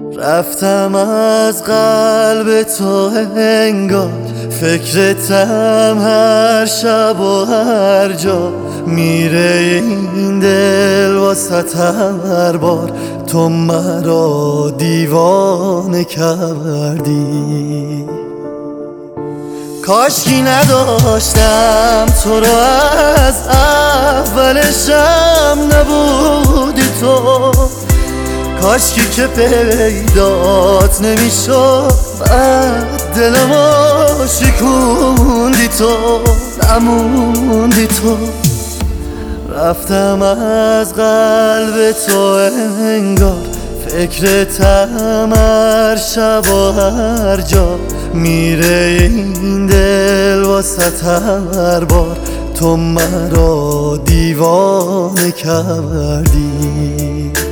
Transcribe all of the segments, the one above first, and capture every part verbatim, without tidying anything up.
رفتم از قلب تو انگار، فکرتم هر شب و هر جا. میره این دل واسه هر بار، تو مرا دیوانه کردی. کاشکی نداشتم تو رو از اولشم نبودی تو. کاشکی که پیدات نمیشد، بعد دلمو شکوندی تو، نموندی تو. رفتم از قلب تو انگار، فکرتم هر شب و هر جا. میره این دل واسه هر بار، تو مرا دیوانه کردی.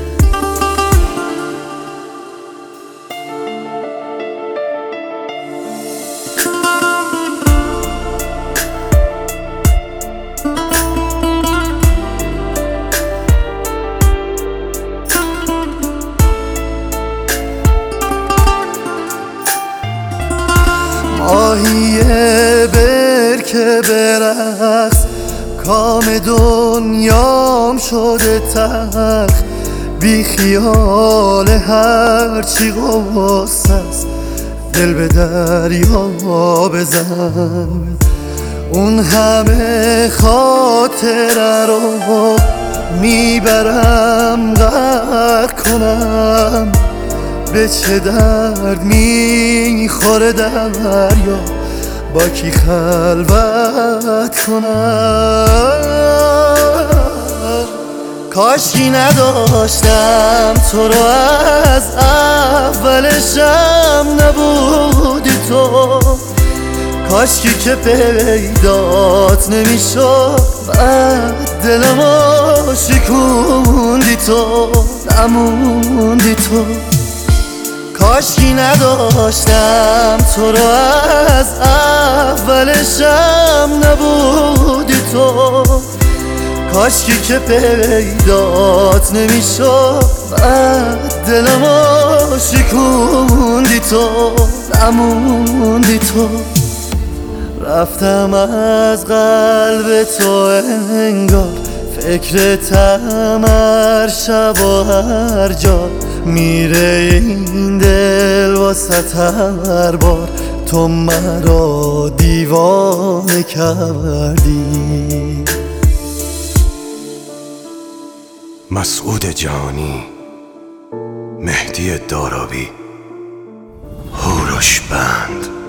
ماهی برکه برقص، کام دنیام شده تلخ. بی خیال هرچی غصه است، دل به دریا بزن. اون همه خاطره رو میبرم غرق کنم. به چه درد میخوره دریا، با کی خلوت کنم. کاشکی نداشتم تو رو از اولشم نبودی تو. کاشکی که پیدات نمیشد، بعد دلمو شکوندی تو، نموندی تو. کاشکی نداشتم تو رو از اولشم نبودی تو. کاشکی که پیدات نمیشد، بعد دلمو شکوندی تو، نموندی تو. رفتم از قلب تو انگار، فکرتم هر شب و هر جا. میره این دل واسه هر بار، تو مرا دیوانه کردی. مسعود جهانی، مهدی دارابی، هوروش بند.